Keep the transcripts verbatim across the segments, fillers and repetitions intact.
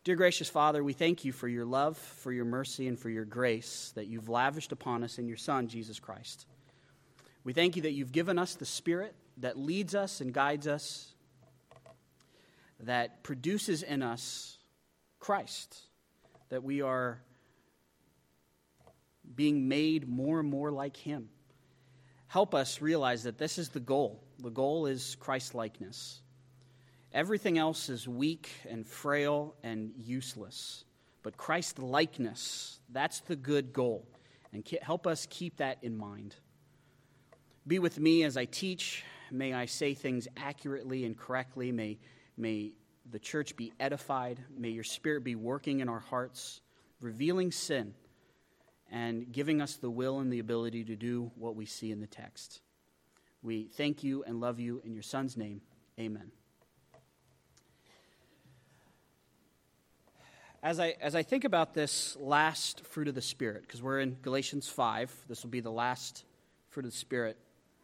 Dear gracious Father, we thank you for your love, for your mercy, and for your grace that you've lavished upon us in your Son, Jesus Christ. We thank you that you've given us the Spirit that leads us and guides us, that produces in us Christ, that we are being made more and more like him. Help us realize that this is the goal. The goal is Christ-likeness. Everything else is weak and frail and useless. But Christ-likeness, that's the good goal. And help us keep that in mind. Be with me as I teach. May I say things accurately and correctly. May, may the church be edified. May your Spirit be working in our hearts, revealing sin, and giving us the will and the ability to do what we see in the text. We thank you and love you in your Son's name. Amen. As I as I think about this last fruit of the Spirit, because we're in Galatians five, this will be the last fruit of the Spirit.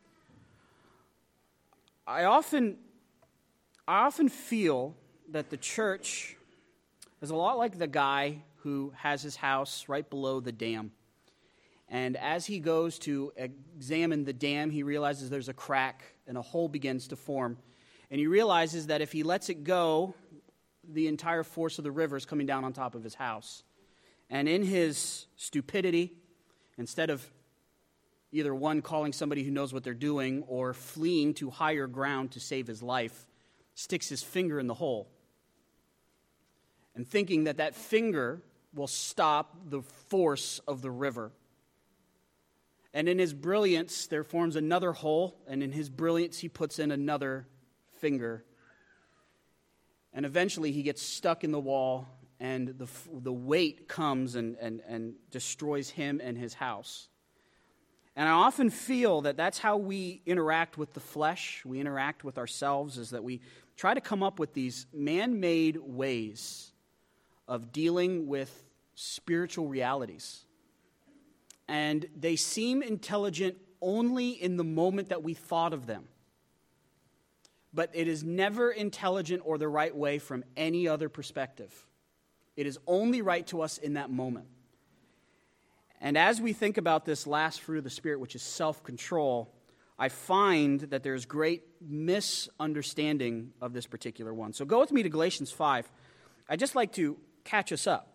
I often I often feel that the church is a lot like the guy who has his house right below the dam. And as he goes to examine the dam, he realizes there's a crack and a hole begins to form. And he realizes that if he lets it go, the entire force of the river is coming down on top of his house. And in his stupidity, instead of either one calling somebody who knows what they're doing or fleeing to higher ground to save his life, sticks his finger in the hole. And thinking that that finger will stop the force of the river. And in his brilliance, there forms another hole, and in his brilliance, he puts in another finger. And eventually he gets stuck in the wall, and the the weight comes and, and, and destroys him and his house. And I often feel that that's how we interact with the flesh, we interact with ourselves, is that we try to come up with these man-made ways of dealing with spiritual realities. And they seem intelligent only in the moment that we thought of them. But it is never intelligent or the right way from any other perspective. It is only right to us in that moment. And as we think about this last fruit of the Spirit, which is self-control, I find that there's great misunderstanding of this particular one. So go with me to Galatians five. I'd just like to catch us up.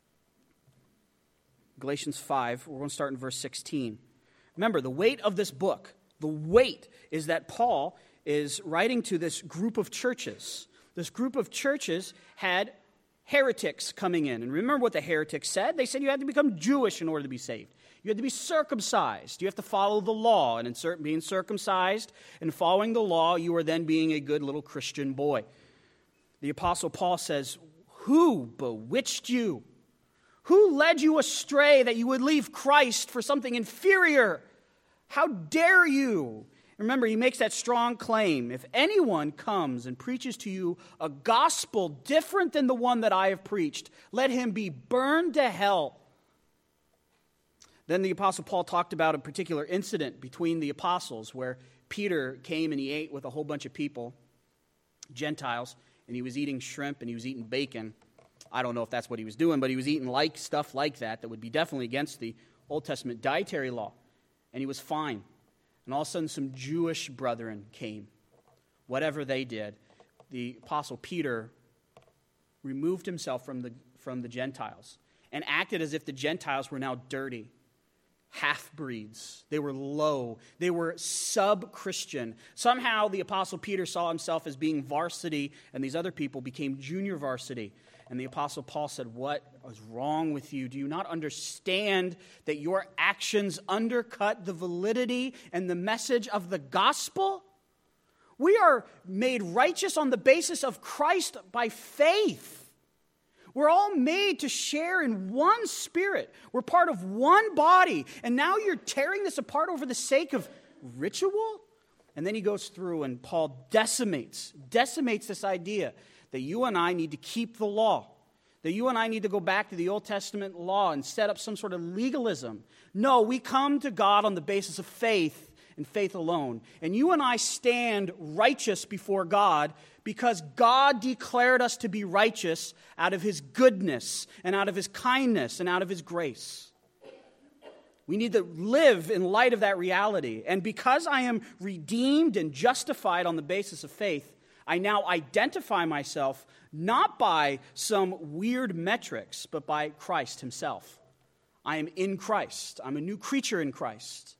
Galatians five, we're going to start in verse sixteen. Remember, the weight of this book, the weight is that Paul is writing to this group of churches. This group of churches had heretics coming in. And remember what the heretics said? They said you had to become Jewish in order to be saved. You had to be circumcised. You have to follow the law. And in certain, being circumcised and following the law, you are then being a good little Christian boy. The Apostle Paul says, who bewitched you? Who led you astray that you would leave Christ for something inferior? How dare you? Remember, he makes that strong claim. If anyone comes and preaches to you a gospel different than the one that I have preached, let him be burned to hell. Then the Apostle Paul talked about a particular incident between the apostles where Peter came and he ate with a whole bunch of people, Gentiles, and he was eating shrimp and he was eating bacon. I don't know if that's what he was doing, but he was eating like stuff like that that would be definitely against the Old Testament dietary law. And he was fine. And all of a sudden, some Jewish brethren came. Whatever they did, the Apostle Peter removed himself from the, from the Gentiles and acted as if the Gentiles were now dirty, half-breeds. They were low. They were sub-Christian. Somehow, the Apostle Peter saw himself as being varsity, and these other people became junior varsity. And the Apostle Paul said, what is wrong with you? Do you not understand that your actions undercut the validity and the message of the gospel? We are made righteous on the basis of Christ by faith. We're all made to share in one spirit. We're part of one body. And now you're tearing this apart over the sake of ritual? And then he goes through and Paul decimates, decimates this idea that you and I need to keep the law, that you and I need to go back to the Old Testament law and set up some sort of legalism. No, we come to God on the basis of faith, and faith alone. And you and I stand righteous before God because God declared us to be righteous out of his goodness and out of his kindness and out of his grace. We need to live in light of that reality. And because I am redeemed and justified on the basis of faith, I now identify myself not by some weird metrics, but by Christ himself. I am in Christ. I'm a new creature in Christ.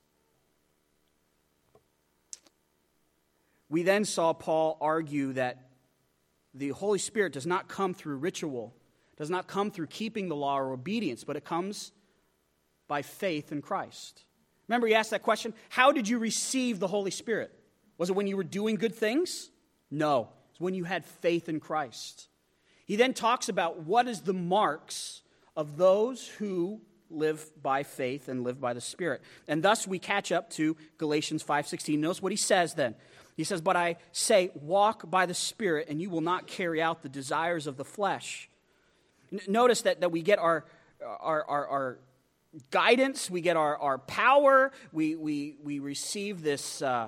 We then saw Paul argue that the Holy Spirit does not come through ritual, does not come through keeping the law or obedience, but it comes by faith in Christ. Remember, he asked that question, how did you receive the Holy Spirit? Was it when you were doing good things? No, it's when you had faith in Christ. He then talks about what is the marks of those who live by faith and live by the Spirit. And thus we catch up to Galatians five sixteen. Notice what he says then. He says, but I say, walk by the Spirit, and you will not carry out the desires of the flesh. N- notice that, that we get our, our, our, our guidance, we get our, our power, we, we, we receive this, uh,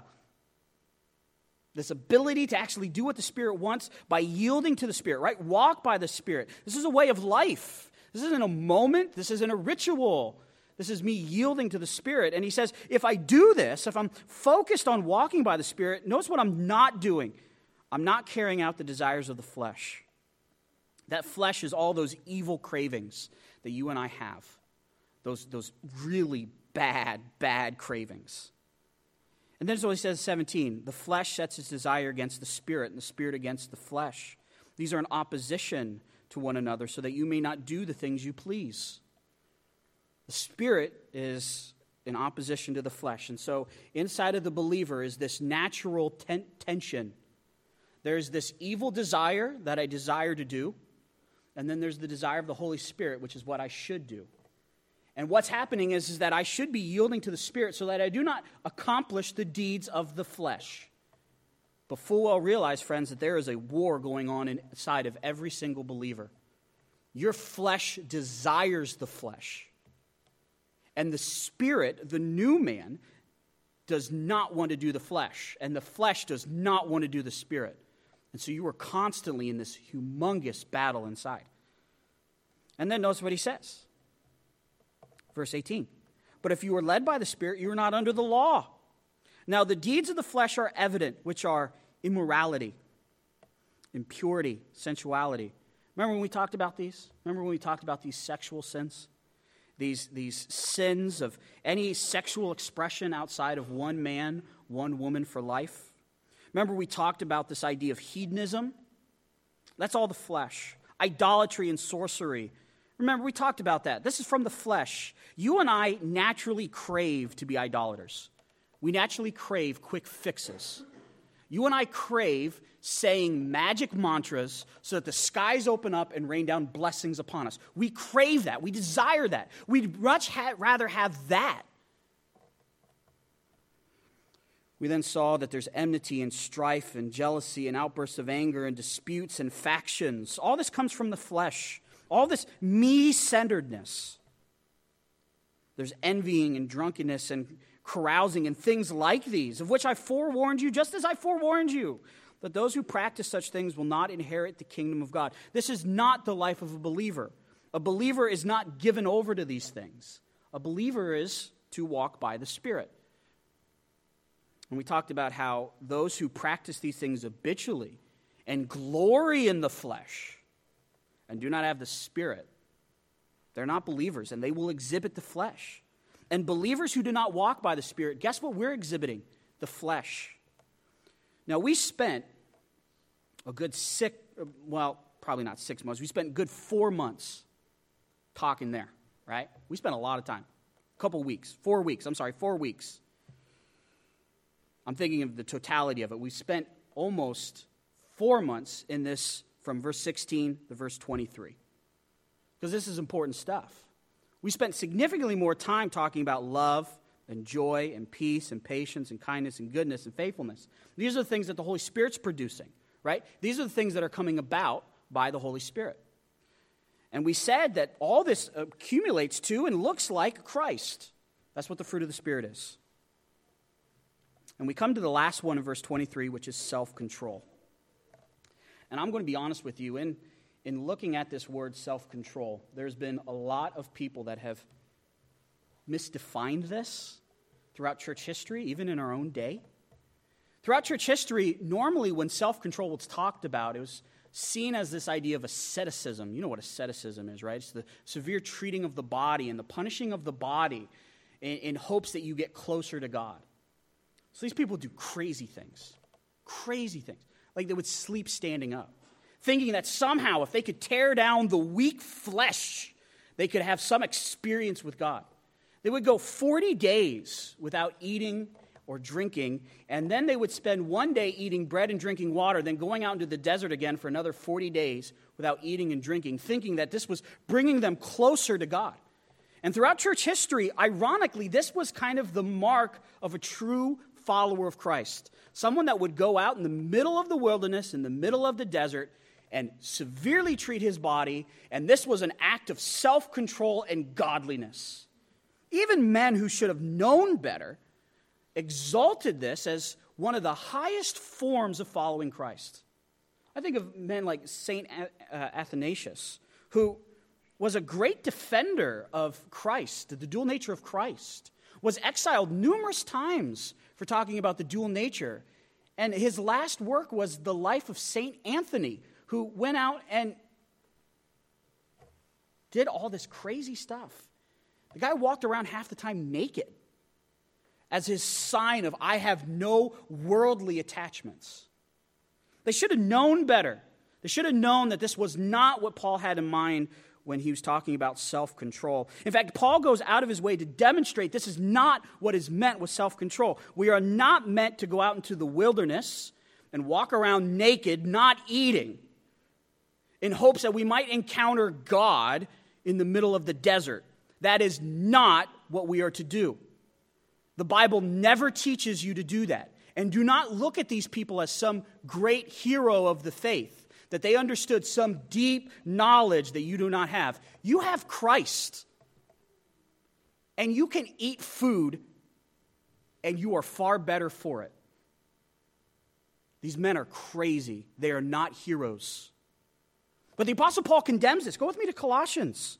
this ability to actually do what the Spirit wants by yielding to the Spirit, right? Walk by the Spirit. This is a way of life. This isn't a moment. This isn't a ritual. This is me yielding to the Spirit. And he says, if I do this, if I'm focused on walking by the Spirit, notice what I'm not doing. I'm not carrying out the desires of the flesh. That flesh is all those evil cravings that you and I have. Those, those really bad, bad cravings. And then so he says, seventeen, the flesh sets its desire against the Spirit, and the Spirit against the flesh. These are in opposition to one another, so that you may not do the things you please. The Spirit is in opposition to the flesh. And so inside of the believer is this natural ten- tension. There's this evil desire that I desire to do, and then there's the desire of the Holy Spirit, which is what I should do. And what's happening is, is that I should be yielding to the Spirit so that I do not accomplish the deeds of the flesh. But full well realize, friends, that there is a war going on inside of every single believer. Your flesh desires the flesh. And the Spirit, the new man, does not want to do the flesh. And the flesh does not want to do the Spirit. And so you are constantly in this humongous battle inside. And then notice what he says. Verse eighteen. But if you are led by the Spirit, you are not under the law. Now the deeds of the flesh are evident, which are immorality, impurity, sensuality. Remember when we talked about these? Remember when we talked about these sexual sins? These, these sins of any sexual expression outside of one man, one woman for life. Remember we talked about this idea of hedonism? That's all the flesh. Idolatry and sorcery. Remember we talked about that. This is from the flesh. You and I naturally crave to be idolaters. We naturally crave quick fixes. You and I crave saying magic mantras so that the skies open up and rain down blessings upon us. We crave that. We desire that. We'd much ha- rather have that. We then saw that there's enmity and strife and jealousy and outbursts of anger and disputes and factions. All this comes from the flesh. All this me-centeredness. There's envying and drunkenness and carousing and things like these, of which I forewarned you, just as I forewarned you, that those who practice such things will not inherit the kingdom of God. This is not the life of a believer. A believer is not given over to these things. A believer is to walk by the Spirit. And we talked about how those who practice these things habitually and glory in the flesh and do not have the Spirit, they're not believers, and they will exhibit the flesh. And believers who do not walk by the Spirit, guess what we're exhibiting? The flesh. Now, we spent a good six, well, probably not six months. We spent a good four months talking there, right? We spent a lot of time. A couple weeks. Four weeks. I'm sorry, four weeks. I'm thinking of the totality of it. We spent almost four months in this from verse sixteen to verse twenty-three. Because this is important stuff. We spent significantly more time talking about love and joy and peace and patience and kindness and goodness and faithfulness. These are the things that the Holy Spirit's producing, right? These are the things that are coming about by the Holy Spirit. And we said that all this accumulates to and looks like Christ. That's what the fruit of the Spirit is. And we come to the last one in verse twenty-three, which is self-control. And I'm going to be honest with you, in, in looking at this word self-control, there's been a lot of people that have misdefined this throughout church history, even in our own day. Throughout church history, normally when self-control was talked about, it was seen as this idea of asceticism. You know what asceticism is, right? It's the severe treating of the body and the punishing of the body in, in hopes that you get closer to God. So these people do crazy things, crazy things. Like they would sleep standing up, thinking that somehow if they could tear down the weak flesh, they could have some experience with God. They would go forty days without eating or drinking, and then they would spend one day eating bread and drinking water, then going out into the desert again for another forty days without eating and drinking, thinking that this was bringing them closer to God. And throughout church history, ironically, this was kind of the mark of a true follower of Christ. Someone that would go out in the middle of the wilderness, in the middle of the desert, and severely treat his body, and this was an act of self-control and godliness. Even men who should have known better exalted this as one of the highest forms of following Christ. I think of men like Saint Athanasius, who was a great defender of Christ, the dual nature of Christ, was exiled numerous times for talking about the dual nature. And his last work was the life of Saint Anthony, who went out and did all this crazy stuff. The guy walked around half the time naked as his sign of, I have no worldly attachments. They should have known better. They should have known that this was not what Paul had in mind when he was talking about self-control. In fact, Paul goes out of his way to demonstrate this is not what is meant with self-control. We are not meant to go out into the wilderness and walk around naked, not eating, in hopes that we might encounter God in the middle of the desert. That is not what we are to do. The Bible never teaches you to do that. And do not look at these people as some great hero of the faith, that they understood some deep knowledge that you do not have. You have Christ. And you can eat food, and you are far better for it. These men are crazy. They are not heroes. But the Apostle Paul condemns this. Go with me to Colossians.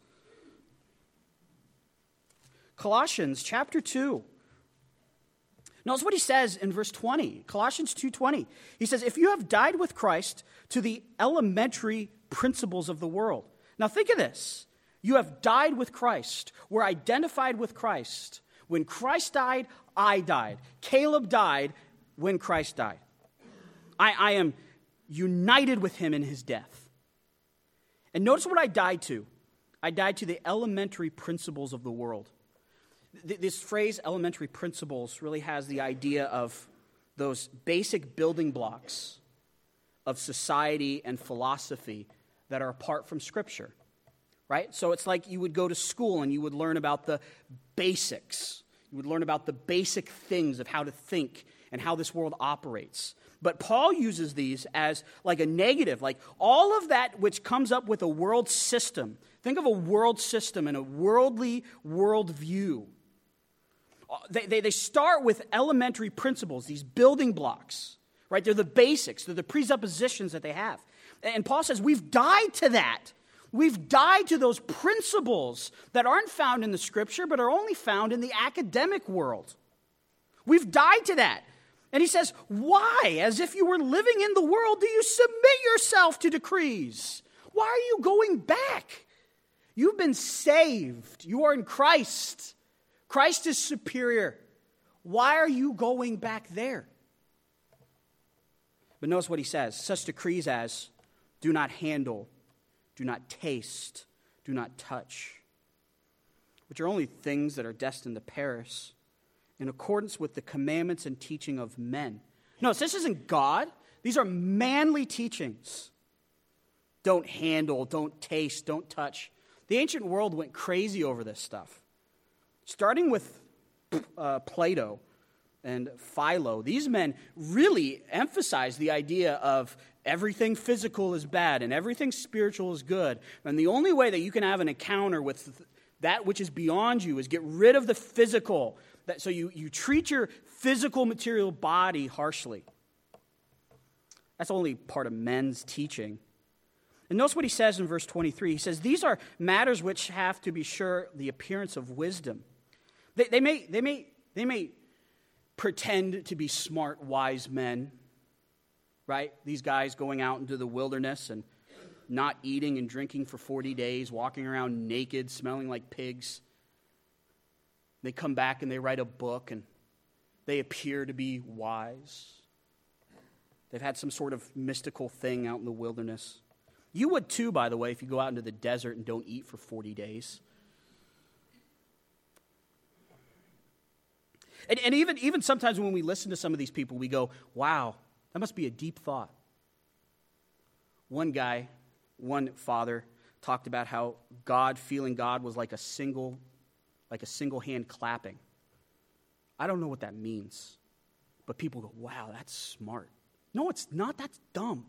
Colossians chapter two. Notice what he says in verse twenty, Colossians two twenty. He says, if you have died with Christ to the elementary principles of the world. Now think of this. You have died with Christ. We're identified with Christ. When Christ died, I died. Caleb died when Christ died. I, I am united with him in his death. And notice what I died to. I died to the elementary principles of the world. This phrase, elementary principles, really has the idea of those basic building blocks of society and philosophy that are apart from Scripture, right? So it's like you would go to school and you would learn about the basics. You would learn about the basic things of how to think and how this world operates. But Paul uses these as like a negative, like all of that which comes up with a world system. Think of a world system and a worldly worldview. They, they, they start with elementary principles, these building blocks, right? They're the basics. They're the presuppositions that they have. And Paul says, we've died to that. We've died to those principles that aren't found in the Scripture, but are only found in the academic world. We've died to that. And he says, why? As if you were living in the world, do you submit yourself to decrees? Why are you going back? You've been saved. You are in Christ. Christ is superior. Why are you going back there? But notice what he says. Such decrees as, do not handle, do not taste, do not touch, which are only things that are destined to perish, in accordance with the commandments and teaching of men. Notice, this isn't God. These are manly teachings. Don't handle, don't taste, don't touch. The ancient world went crazy over this stuff. Starting with uh, Plato and Philo, these men really emphasized the idea of everything physical is bad and everything spiritual is good. And the only way that you can have an encounter with that which is beyond you is get rid of the physical That, so you, you treat your physical, material body harshly. That's only part of men's teaching. And notice what he says in verse twenty-three. He says, these are matters which have, to be sure, the appearance of wisdom. They, they, may, they, may, they may pretend to be smart, wise men, right? These guys going out into the wilderness and not eating and drinking for forty days, walking around naked, smelling like pigs. They come back and they write a book and they appear to be wise. They've had some sort of mystical thing out in the wilderness. You would too, by the way, if you go out into the desert and don't eat for forty days. And, and even, even sometimes when we listen to some of these people, we go, wow, that must be a deep thought. One guy, one father, talked about how God, feeling God was like a single, like a single hand clapping. I don't know what that means, but people go, wow, that's smart. No, it's not. That's dumb.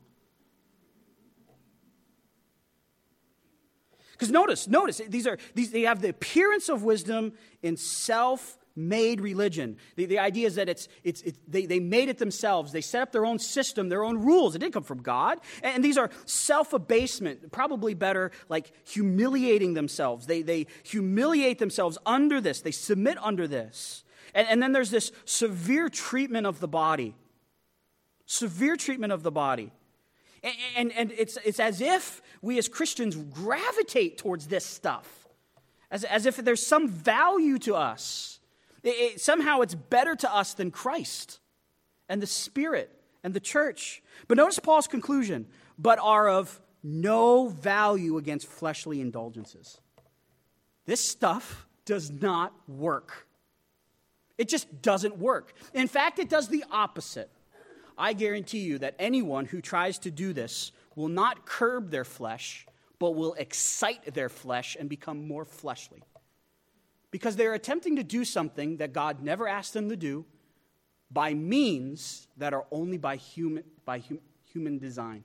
Because notice, notice, these are these they have the appearance of wisdom in self-made religion. The, the idea is that it's it's it, they, they made it themselves. They set up their own system, their own rules. It didn't come from God. And, and these are self-abasement, probably better like humiliating themselves. They they humiliate themselves under this. They submit under this. And, and then there's this severe treatment of the body. Severe treatment of the body. And, and, and it's, it's as if we as Christians gravitate towards this stuff. As, as if there's some value to us. It, it, somehow it's better to us than Christ and the Spirit and the church. But notice Paul's conclusion. But are of no value against fleshly indulgences. This stuff does not work. It just doesn't work. In fact, it does the opposite. I guarantee you that anyone who tries to do this will not curb their flesh, but will excite their flesh and become more fleshly. Because they're attempting to do something that God never asked them to do by means that are only by human, by hum, human design.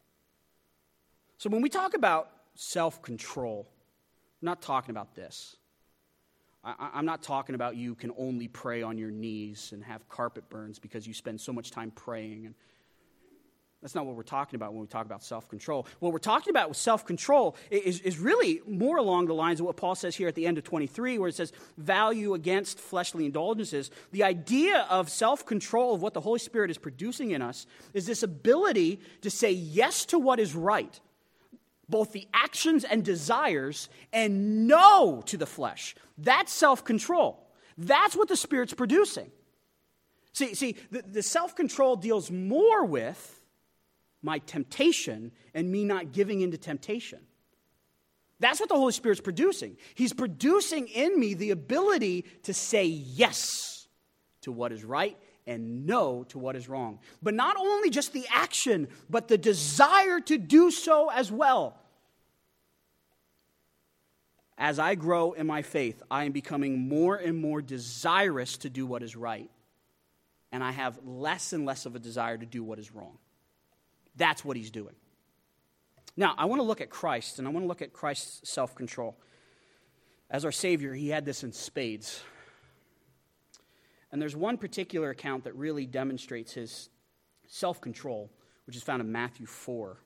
So when we talk about self-control, I'm not talking about this. I'm not talking about you can only pray on your knees and have carpet burns because you spend so much time praying. And that's not what we're talking about when we talk about self-control. What we're talking about with self-control is, is really more along the lines of what Paul says here at the end of twenty-three, where it says value against fleshly indulgences. The idea of self-control, of what the Holy Spirit is producing in us, is this ability to say yes to what is right, both the actions and desires, and no to the flesh. That's self-control. That's what the Spirit's producing. See, see, the, the self-control deals more with my temptation and me not giving into temptation. That's what the Holy Spirit's producing. He's producing in me the ability to say yes to what is right and no to what is wrong. But not only just the action, but the desire to do so as well. As I grow in my faith, I am becoming more and more desirous to do what is right. And I have less and less of a desire to do what is wrong. That's what he's doing. Now, I want to look at Christ, and I want to look at Christ's self-control. As our Savior, he had this in spades. And there's one particular account that really demonstrates his self-control, which is found in Matthew four.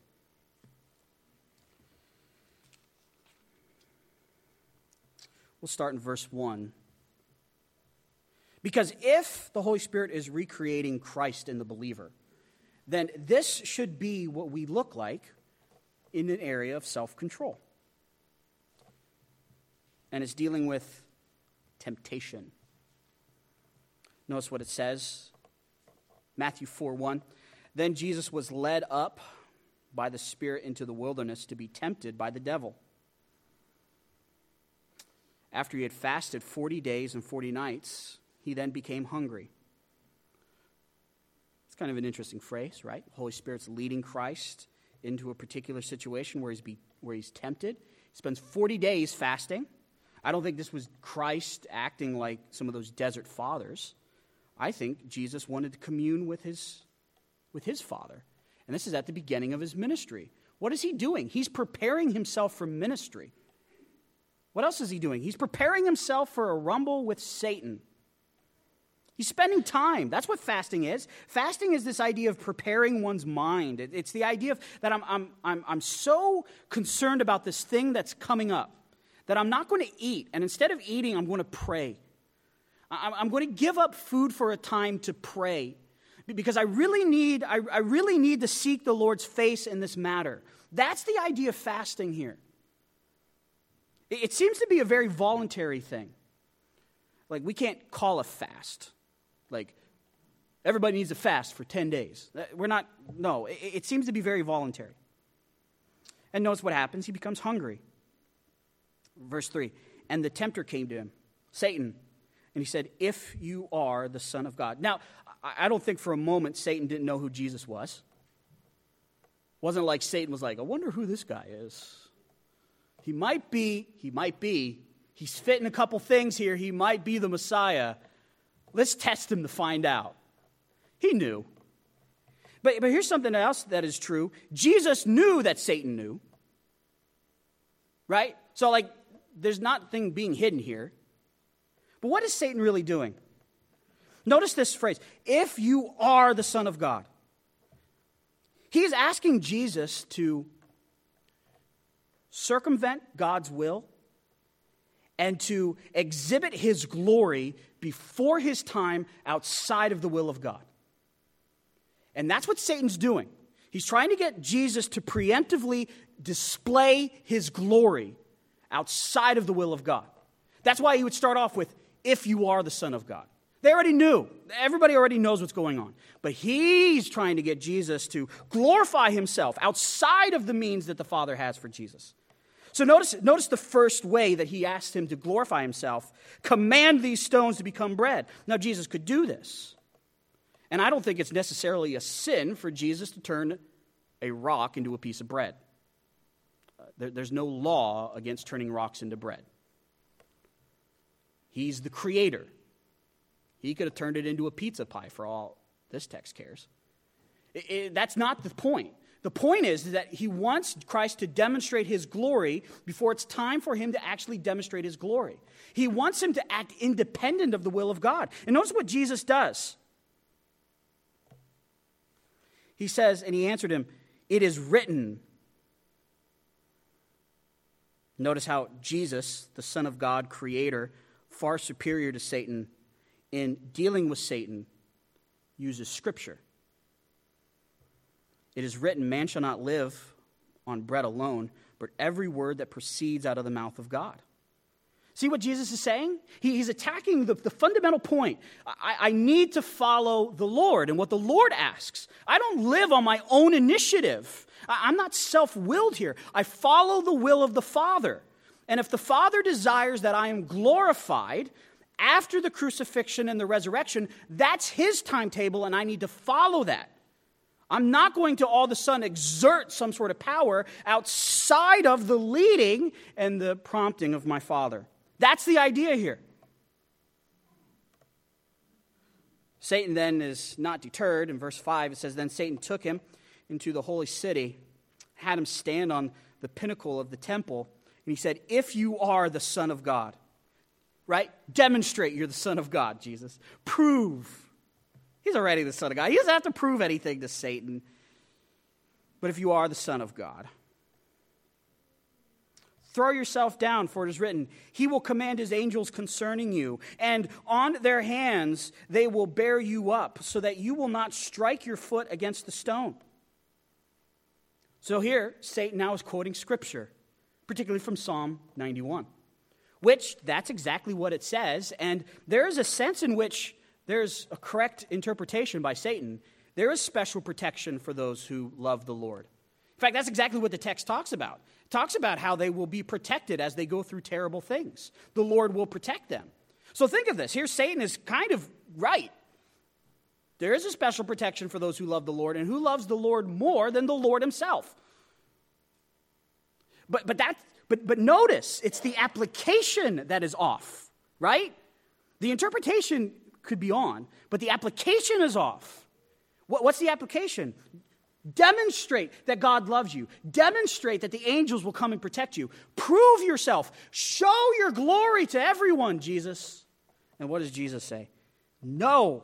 We'll start in verse one. Because if the Holy Spirit is recreating Christ in the believer, then this should be what we look like in an area of self-control. And it's dealing with temptation. Notice what it says. Matthew four one. Then Jesus was led up by the Spirit into the wilderness to be tempted by the devil. After he had fasted forty days and forty nights, he then became hungry. It's kind of an interesting phrase, right? The Holy Spirit's leading Christ into a particular situation where he's, be, where he's tempted. He spends forty days fasting. I don't think this was Christ acting like some of those desert fathers. I think Jesus wanted to commune with his, with his Father. And this is at the beginning of his ministry. What is he doing? He's preparing himself for ministry. What else is he doing? He's preparing himself for a rumble with Satan. He's spending time. That's what fasting is. Fasting is this idea of preparing one's mind. It, it's the idea of that I'm, I'm, I'm, I'm so concerned about this thing that's coming up that I'm not going to eat. And instead of eating, I'm going to pray. I'm, I'm going to give up food for a time to pray because I really need, I, I really need to seek the Lord's face in this matter. That's the idea of fasting here. It, it seems to be a very voluntary thing. Like, we can't call a fast. Like, everybody needs to fast for ten days. We're not, no, it, it seems to be very voluntary. And notice what happens. He becomes hungry. Verse three, and the tempter came to him, Satan, and he said, if you are the Son of God. Now, I don't think for a moment Satan didn't know who Jesus was. It wasn't like Satan was like, I wonder who this guy is. He might be, he might be, he's fitting a couple things here. He might be the Messiah. Let's test him to find out. He knew. But, but here's something else that is true. Jesus knew that Satan knew. Right? So, like, there's nothing being hidden here. But what is Satan really doing? Notice this phrase, if you are the Son of God. He's asking Jesus to circumvent God's will and to exhibit his glory before his time outside of the will of God. And that's what Satan's doing. He's trying to get Jesus to preemptively display his glory outside of the will of God. That's why he would start off with, if you are the Son of God. They already knew. Everybody already knows what's going on. But he's trying to get Jesus to glorify himself outside of the means that the Father has for Jesus. So notice, notice the first way that he asked him to glorify himself. Command these stones to become bread. Now, Jesus could do this. And I don't think it's necessarily a sin for Jesus to turn a rock into a piece of bread. Uh, there, there's no law against turning rocks into bread. He's the creator. He could have turned it into a pizza pie for all this text cares. It, it, that's not the point. The point is that he wants Christ to demonstrate his glory before it's time for him to actually demonstrate his glory. He wants him to act independent of the will of God. And notice what Jesus does. He says, and he answered him, it is written. Notice how Jesus, the Son of God, creator, far superior to Satan, in dealing with Satan, uses Scripture. It is written, man shall not live on bread alone, but every word that proceeds out of the mouth of God. See what Jesus is saying? He, he's attacking the, the fundamental point. I, I need to follow the Lord and what the Lord asks. I don't live on my own initiative. I, I'm not self-willed here. I follow the will of the Father. And if the Father desires that I am glorified after the crucifixion and the resurrection, that's his timetable, and I need to follow that. I'm not going to all of a sudden exert some sort of power outside of the leading and the prompting of my Father. That's the idea here. Satan then is not deterred. In verse five, it says, then Satan took him into the holy city, had him stand on the pinnacle of the temple, and he said, if you are the Son of God, right? Demonstrate you're the Son of God, Jesus. Prove. He's already the Son of God. He doesn't have to prove anything to Satan. But if you are the Son of God, throw yourself down, for it is written, he will command his angels concerning you, and on their hands they will bear you up, so that you will not strike your foot against the stone. So here, Satan now is quoting Scripture, particularly from Psalm ninety-one, which that's exactly what it says, and there is a sense in which there's a correct interpretation by Satan. There is special protection for those who love the Lord. In fact, that's exactly what the text talks about. It talks about how they will be protected as they go through terrible things. The Lord will protect them. So think of this. Here Satan is kind of right. There is a special protection for those who love the Lord, and who loves the Lord more than the Lord himself. But but that but but notice, it's the application that is off, right? The interpretation could be on, but the application is off. What, what's the application? Demonstrate that God loves you. Demonstrate that the angels will come and protect you. Prove yourself. Show your glory to everyone, Jesus. And what does Jesus say? No.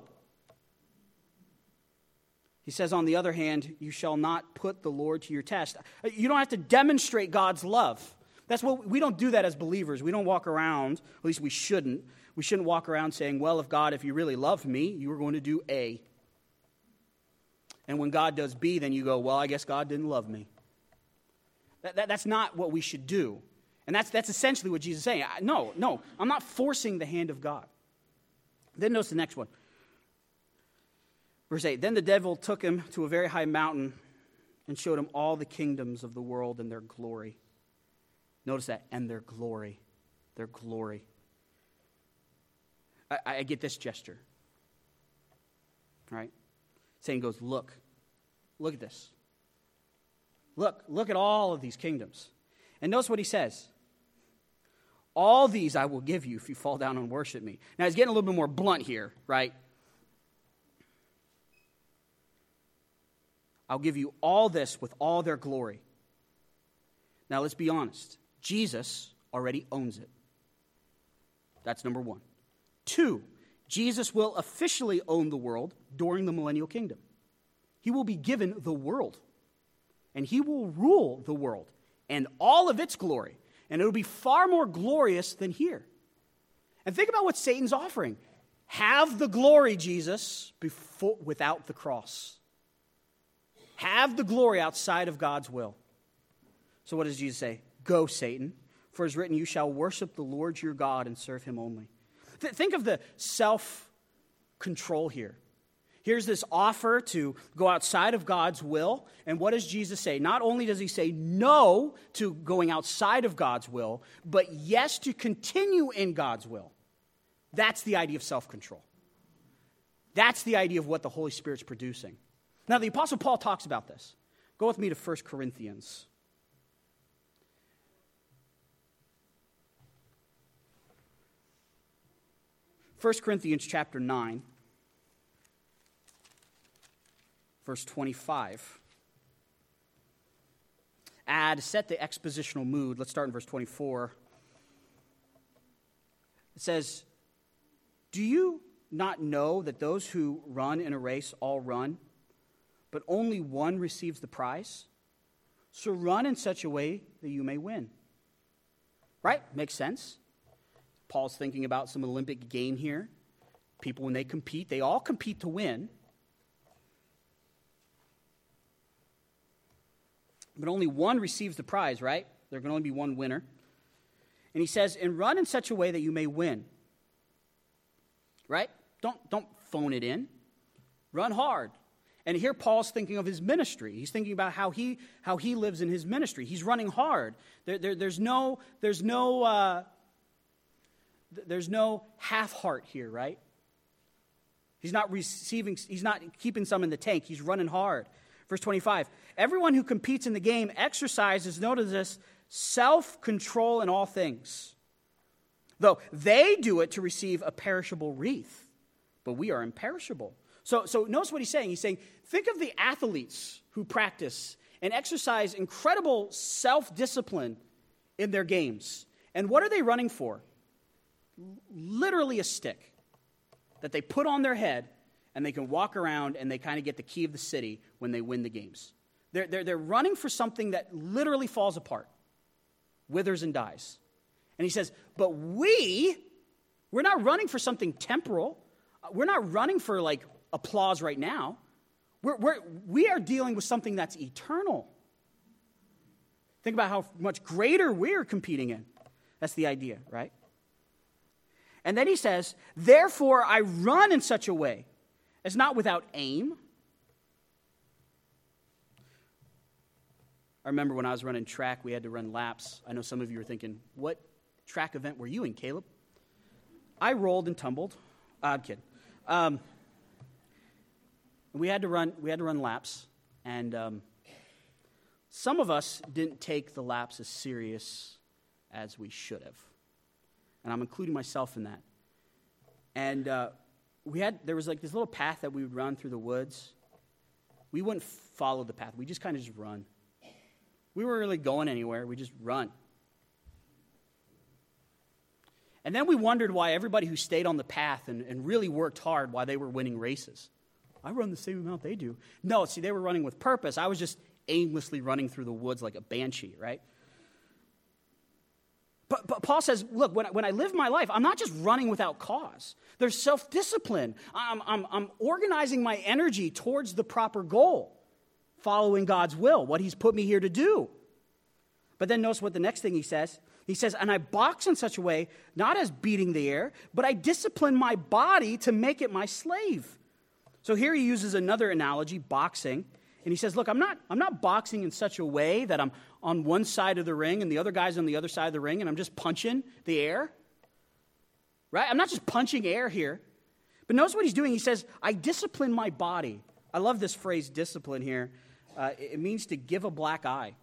He says, on the other hand, you shall not put the Lord to your test. You don't have to demonstrate God's love. That's what we don't do that as believers. We don't walk around, at least we shouldn't. We shouldn't walk around saying, well, if God, if you really loved me, you were going to do A. And when God does B, then you go, well, I guess God didn't love me. That, that, that's not what we should do. And that's, that's essentially what Jesus is saying. I, no, no, I'm not forcing the hand of God. Then notice the next one. Verse eight, then the devil took him to a very high mountain and showed him all the kingdoms of the world and their glory. Notice that, and their glory. Their glory. I, I get this gesture. All right? Satan goes, look. Look at this. Look, look at all of these kingdoms. And notice what he says. All these I will give you if you fall down and worship me. Now, he's getting a little bit more blunt here, right? I'll give you all this with all their glory. Now, let's be honest. Jesus already owns it. That's number one. Two, Jesus will officially own the world during the millennial kingdom. He will be given the world. And he will rule the world and all of its glory. And it will be far more glorious than here. And think about what Satan's offering. Have the glory, Jesus, before, without the cross. Have the glory outside of God's will. So what does Jesus say? Go, Satan, for it is written, you shall worship the Lord your God and serve him only. Th- think of the self-control here. Here's this offer to go outside of God's will. And what does Jesus say? Not only does he say no to going outside of God's will, but yes to continue in God's will. That's the idea of self-control. That's the idea of what the Holy Spirit's producing. Now, the Apostle Paul talks about this. Go with me to First Corinthians. First Corinthians chapter nine, verse twenty-five. Ah, to set the expositional mood, let's start in verse twenty-four. It says, do you not know that those who run in a race all run, but only one receives the prize? So run in such a way that you may win. Right? Makes sense. Paul's thinking about some Olympic game here. People, when they compete, they all compete to win. But only one receives the prize, right? There can only be one winner. And he says, and run in such a way that you may win. Right? Don't, don't phone it in. Run hard. And here Paul's thinking of his ministry. He's thinking about how he how he lives in his ministry. He's running hard. There, there, there's no there's no uh, there's no half heart here, right? He's not receiving. He's not keeping some in the tank. He's running hard. Verse twenty-five. Everyone who competes in the game exercises, notice this, self-control in all things. Though they do it to receive a perishable wreath, but we are imperishable. So, so notice what he's saying. He's saying, think of the athletes who practice and exercise incredible self-discipline in their games. And what are they running for? Literally a stick that they put on their head, and they can walk around and they kind of get the key of the city when they win the games. They're, they're, they're running for something that literally falls apart, withers and dies. And he says, but we, we're not running for something temporal. We're not running for like applause right now. We're, we're, we are dealing with something that's eternal. Think about how much greater we're competing in. That's the idea, right? And then he says, therefore I run in such a way as not without aim. I remember when I was running track, we had to run laps. I know some of you are thinking, what track event were you in, Caleb? I rolled and tumbled. Uh, I'm kidding. Um, we had to run. We had to run laps, and um, some of us didn't take the laps as serious as we should have, and I'm including myself in that. And uh, we had there was like this little path that we would run through the woods. We wouldn't follow the path. We just kind of just run. We weren't really going anywhere. We just run. And then we wondered why everybody who stayed on the path and, and really worked hard, why they were winning races. I run the same amount they do. No, see, they were running with purpose. I was just aimlessly running through the woods like a banshee, right? But, but Paul says, look, when I, when I live my life, I'm not just running without cause. There's self-discipline. I'm, I'm, I'm organizing my energy towards the proper goal, following God's will, what he's put me here to do. But then notice what the next thing he says. He says, and I box in such a way, not as beating the air, but I discipline my body to make it my slave. So here he uses another analogy, boxing. And he says, look, I'm not, I'm not boxing in such a way that I'm on one side of the ring and the other guy's on the other side of the ring and I'm just punching the air. Right? I'm not just punching air here. But notice what he's doing. He says, I discipline my body. I love this phrase, discipline here. Uh, it means to give a black eye.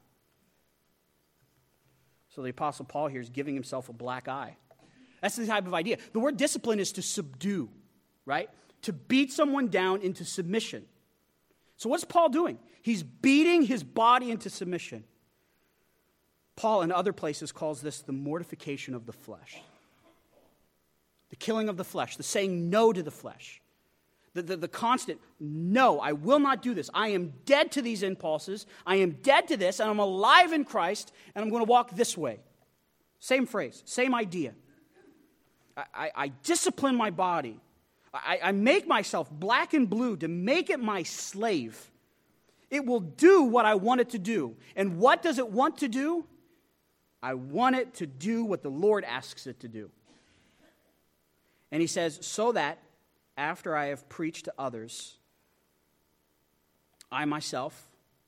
So the Apostle Paul here is giving himself a black eye. That's the type of idea. The word discipline is to subdue, right? To beat someone down into submission. So what's Paul doing? He's beating his body into submission. Paul in other places calls this the mortification of the flesh. The killing of the flesh, the saying no to the flesh. The, the, the constant, no, I will not do this. I am dead to these impulses. I am dead to this, and I'm alive in Christ, and I'm going to walk this way. Same phrase, same idea. I, I, I discipline my body. I, I make myself black and blue to make it my slave. It will do what I want it to do. And what does it want to do? I want it to do what the Lord asks it to do. And he says, so that after I have preached to others, I myself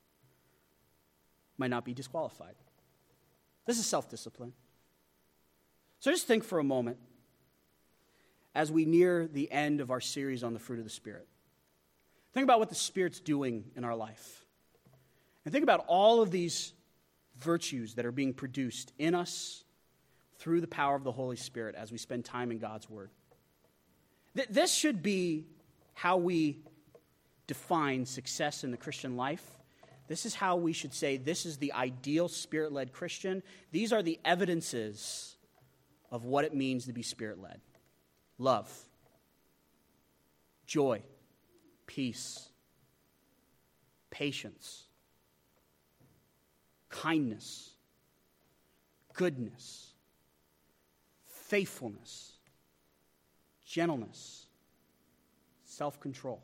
might not be disqualified. This is self-discipline. So just think for a moment as we near the end of our series on the fruit of the Spirit. Think about what the Spirit's doing in our life. And think about all of these virtues that are being produced in us through the power of the Holy Spirit as we spend time in God's Word. Th- this should be how we define success in the Christian life. This is how we should say this is the ideal Spirit-led Christian. These are the evidences of what it means to be Spirit-led. Love, joy, peace, patience, kindness, goodness, faithfulness, gentleness, self-control.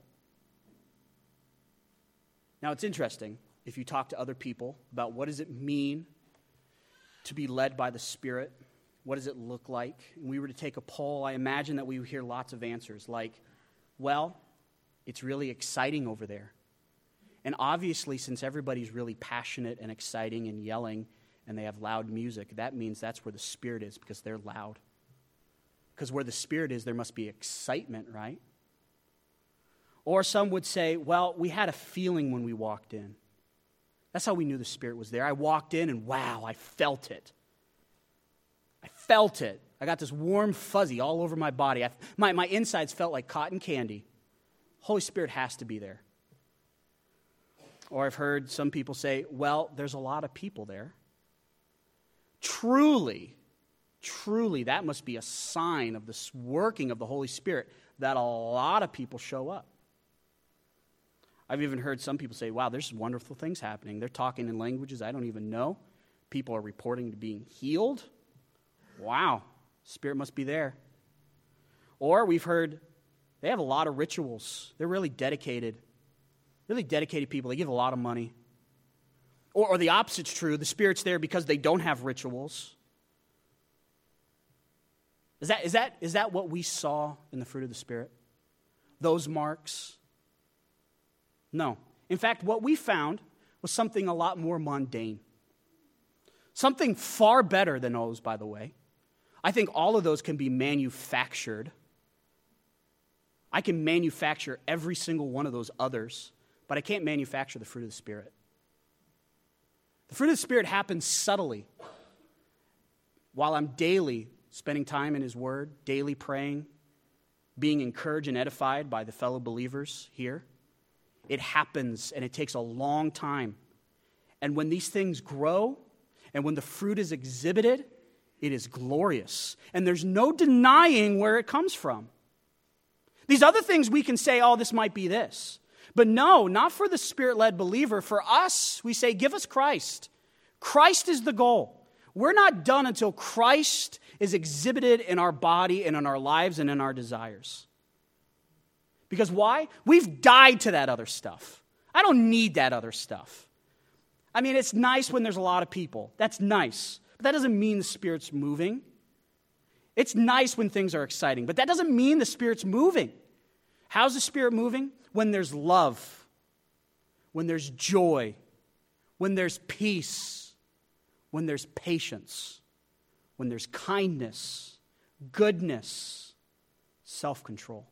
Now, it's interesting if you talk to other people about what does it mean to be led by the Spirit. What does it look like? And we were to take a poll, I imagine that we would hear lots of answers like, well, it's really exciting over there. And obviously, since everybody's really passionate and exciting and yelling and they have loud music, that means that's where the Spirit is because they're loud. Because where the Spirit is, there must be excitement, right? Or some would say, well, we had a feeling when we walked in. That's how we knew the Spirit was there. I walked in and wow, I felt it. I felt it. I got this warm fuzzy all over my body. I, my, my insides felt like cotton candy. Holy Spirit has to be there. Or I've heard some people say, well, there's a lot of people there. Truly, truly, that must be a sign of this working of the Holy Spirit that a lot of people show up. I've even heard some people say, wow, there's wonderful things happening. They're talking in languages I don't even know. People are reporting to being healed. Wow, Spirit must be there. Or we've heard they have a lot of rituals. They're really dedicated. Really dedicated people. They give a lot of money. Or, or the opposite's true. The Spirit's there because they don't have rituals. Is that, is that, is that what we saw in the fruit of the Spirit? Those marks? No. In fact, what we found was something a lot more mundane. Something far better than those, by the way. I think all of those can be manufactured. I can manufacture every single one of those others, but I can't manufacture the fruit of the Spirit. The fruit of the Spirit happens subtly while I'm daily spending time in His Word, daily praying, being encouraged and edified by the fellow believers here. It happens, and it takes a long time. And when these things grow, and when the fruit is exhibited, It is glorious. And there's no denying where it comes from. These other things we can say, oh, this might be this. But no, not for the Spirit-led believer. For us, we say, give us Christ. Christ is the goal. We're not done until Christ is exhibited in our body and in our lives and in our desires. Because why? We've died to that other stuff. I don't need that other stuff. I mean, it's nice when there's a lot of people. That's nice. But that doesn't mean the Spirit's moving. It's nice when things are exciting, but that doesn't mean the Spirit's moving. How's the Spirit moving? When there's love, when there's joy, when there's peace, when there's patience, when there's kindness, goodness, self-control.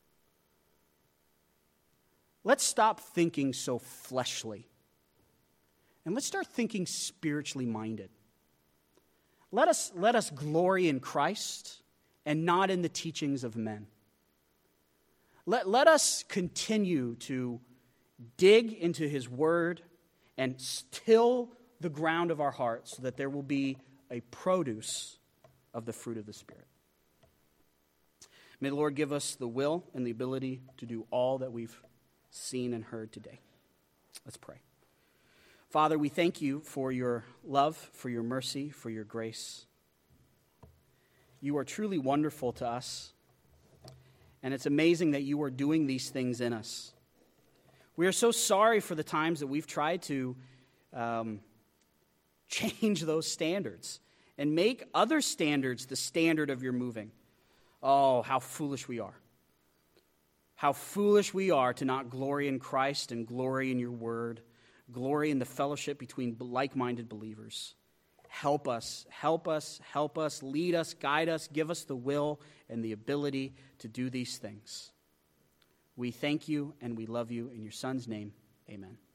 Let's stop thinking so fleshly, and let's start thinking spiritually minded. Let us, let us glory in Christ and not in the teachings of men. Let, let us continue to dig into his word and still the ground of our hearts so that there will be a produce of the fruit of the Spirit. May the Lord give us the will and the ability to do all that we've seen and heard today. Let's pray. Father, we thank you for your love, for your mercy, for your grace. You are truly wonderful to us, and it's amazing that you are doing these things in us. We are so sorry for the times that we've tried to um, change those standards and make other standards the standard of your moving. Oh, how foolish we are. How foolish we are to not glory in Christ and glory in your word. Glory in the fellowship between like-minded believers. Help us, help us, help us, lead us, guide us, give us the will and the ability to do these things. We thank you and we love you. In your Son's name, amen.